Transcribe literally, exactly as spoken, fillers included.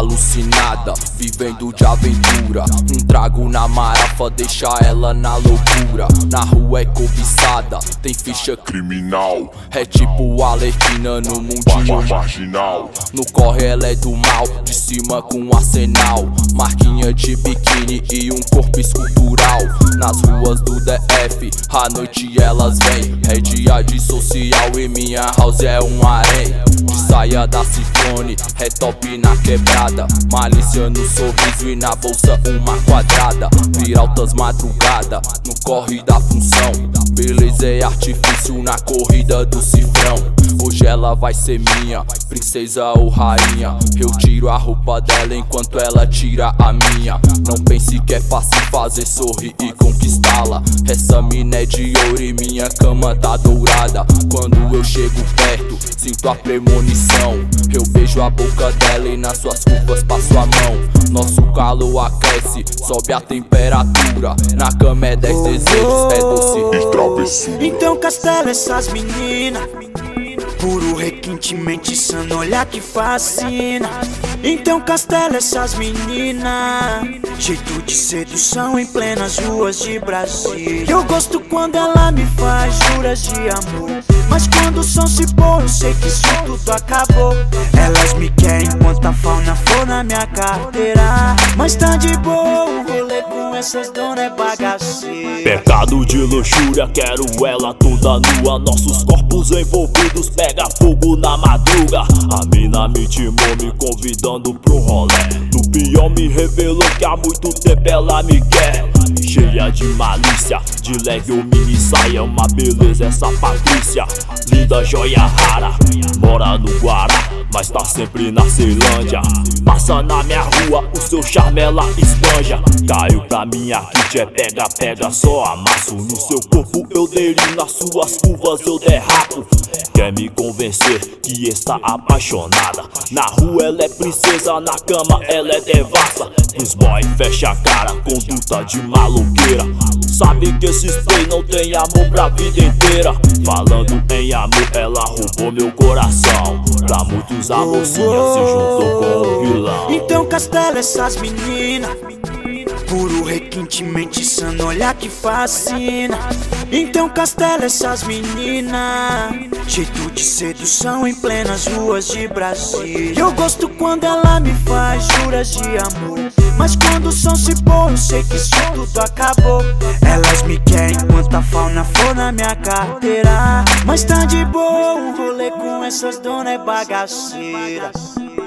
alucinada, vivendo de aventura. Um trago na marafa deixa ela na loucura. Na rua é cobiçada, tem ficha criminal. É tipo Alerquina no mundinho marginal. No corre ela é do mal, de cima com um arsenal. Marquinha de biquíni e um corpo escultural. Nas ruas do D F, à noite elas vêm. É dia de social e minha house é um harém. De saia da Ciclone, é top na quebrada. Malícia no sorriso e na bolsa uma quadrada. Vira altas madrugada, no corre da função. Beleza é artifício na corrida do cifrão. Hoje ela vai ser minha, princesa ou rainha. Eu tiro a roupa dela enquanto ela tira a minha. Não pense que é fácil fazer sorrir e conquistá-la. Essa mina é de ouro e minha cama tá dourada. Quando eu chego perto, sinto a premonição. Eu beijo a boca dela e nas suas curvas passo a mão. Nosso calor aquece, sobe a temperatura. Na cama é dez desejos, é doce e travessura. Então castela essas meninas, puro requintemente insano, olhar que fascina. Então castela essas meninas, jeito de sedução em plenas ruas de Brasília. Eu gosto quando ela me faz juras de amor, mas quando o som se pôr eu sei que isso tudo acabou. Elas me querem enquanto a fauna for na minha carteira, mas tá de boa, o rolê com essas donas é bagaceira. Pecado de luxúria, quero ela toda nua. Nossos corpos envolvidos pega fogo na madruga. A mina me timou me convidando pro rolê. No pior me revelou que há muito tempo ela me quer. Cheia de malícia, de leg ou mini saia. Uma beleza essa Patrícia, linda joia rara. Mora no Guará, mas tá sempre na Ceilândia. Passa na minha rua, o seu charme ela espanja. Caiu pra minha kit, é pega, pega, só amasso. No seu corpo eu deliro, nas suas curvas eu derrapo. Quer me convencer que está apaixonada. Na rua ela é princesa, na cama ela é devassa. Os boy fecha a cara, conduta de maloqueira. Sabe que esses play não tem amor pra vida inteira. Falando em amor, ela roubou meu coração. Pra muitos a mocinha se juntou com o vilão. Então castela essas meninas, puro requintemente insano, olhar que fascina. Então castela essas meninas, jeito de sedução em plenas ruas de Brasília. Eu gosto quando ela me faz juras de amor, mas quando o som se pôr eu sei que isso tudo acabou. Elas me querem enquanto a fauna for na minha carteira, mas tá de boa, o rolê com essas donas é bagaceira.